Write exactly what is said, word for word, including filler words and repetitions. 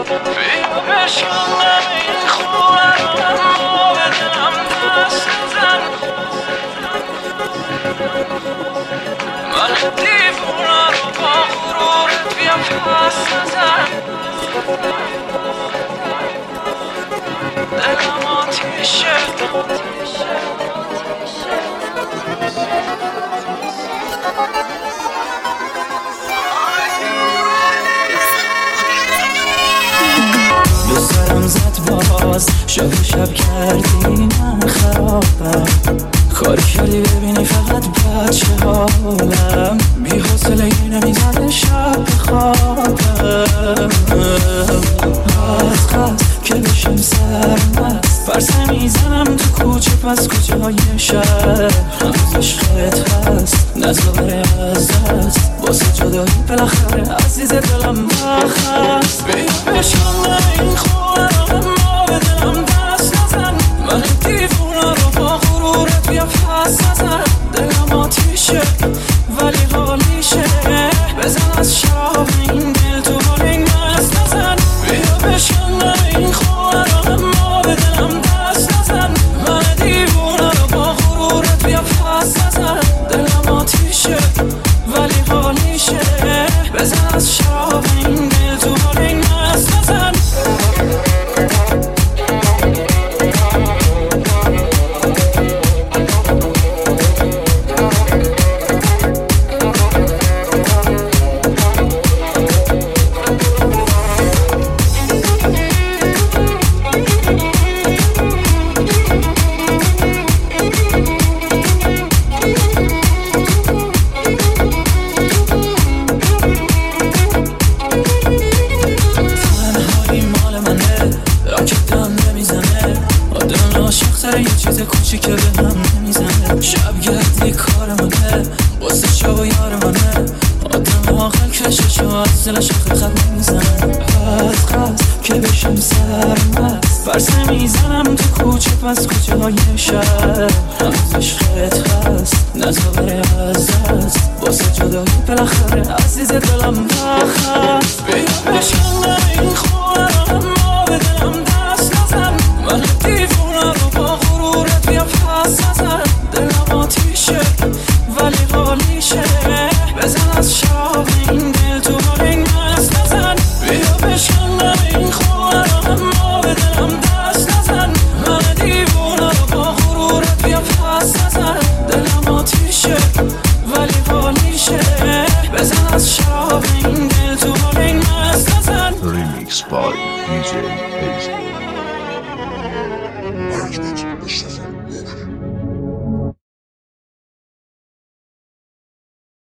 بیا بشکنم این خونه رو اما به دلم دست نزن من دیوونه رو با غرورت بیا پس نزن دلم آتیشه به سرم زد باز شب شب کردی من خرابم کاری کردی ببینی فقط بچه حالم بی حوصله نمیزنه شب بخوابم از قد که بشم سرمست پرسه میزنم تو کوچه پس کوچه های شهر هنوز عشقت هست نزا بره از دست واسه جدایی بالاخره عزیز دلم بخست بیا بشکنم این خونه رو اما به دلم دست نزن من دیوونه رو با غرورت بیا پس نزن دلم آتیشه ولی حالیشه بزن از شراب این دل تو حال این مست نزن بیا بشکنم این خونه رو اما به دلم دست نزن من دیوونه رو با غرورت بیا پس نزن دلم آتیشه ولی حالیشه بزن از شراب این دل تو حال این مست نزن یه چیز کوچیکه به هم نمیزنه شبگردی کار منه واسه شب و یار منه آدم آخر کشش و از دلش آخر خط نمیزنه از قد که بشم سرمست پرسه میزنم تو کوچه پس کوچه های شهر هنوز عشقت هست نزا بره از دست واسه جدایی بالاخره عزیز دلم بخست بیا بشکنم این خونه رو اما به دلم دست نزن من دیوونه رو با غرورت بیا پس نزن دلم آتیشه ولی حالیشه بزن از شراب این دل تو حال این مست نزن بیا بشکنم این خونه رو اما به دلم دست نزن من دیوونه رو با غرورت بیا پس نزن دلم آتیشه ولی حالیشه بزن از شراب این دل تو حال این مست نزن Remix by دی جی Ace.